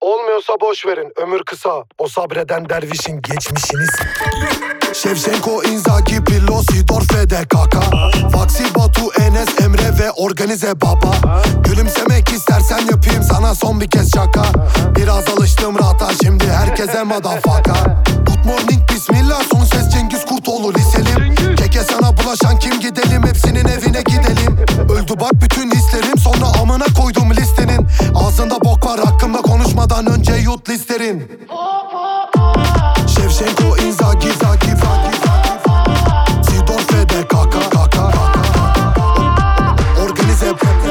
Olmuyorsa boş verin, ömür kısa. O sabreden dervişin geçmişiniz. Shevchenko, Inzaghi, Pirlo, Sidor, Fede, Kaka, Faksi, Batu, Enes, Emre ve organize baba. Gülümsemek istersen yapayım sana son bir kez şaka. Biraz alıştım rahata, şimdi herkese madafaka. Good morning, bismillah, son ses Cengiz Kurtoğlu liselim. Keke sana bulaşan kim, gidelim hepsinin evine gidelim. Öldü bak bütün hislerim, sonra amına koydum listenin. Ağzında bok var, hakkımda konuşmadan önce yut listerin. Shevchenko, Inzaghi, Sidor, Fede, Kaka, organize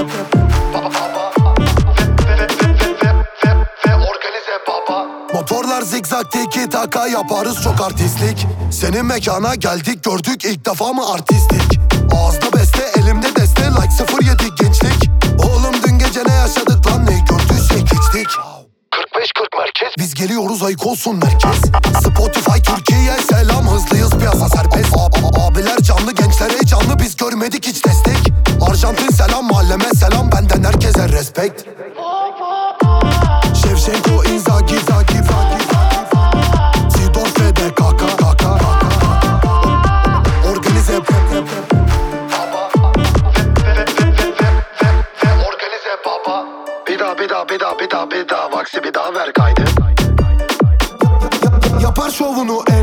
ve organize baba. Motorlar zigzag tiki taka, yaparız çok artistlik. Senin mekana geldik, gördük ilk defa mı artistlik? Ağızda beste, elimde deste, like 07 gençlik. Oğlum dün gece ne yaşadık lan, ne gördüysek içtik. 45-40 merkez, biz geliyoruz ayık olsun merkez. Spotify Türkiye selam, hızlıyız piyasa serbest. Abiler canlı, gençler heyecanlı, biz görmedik hiç destek. Arjantin selam, mahalleme selam, benden herkese respect. Shevchenko, Inzaghi, Sidor, Fede, Kaka, organize ve organize baba. Bir daha Vaksi bir daha ver kaydı. Yapar şovunu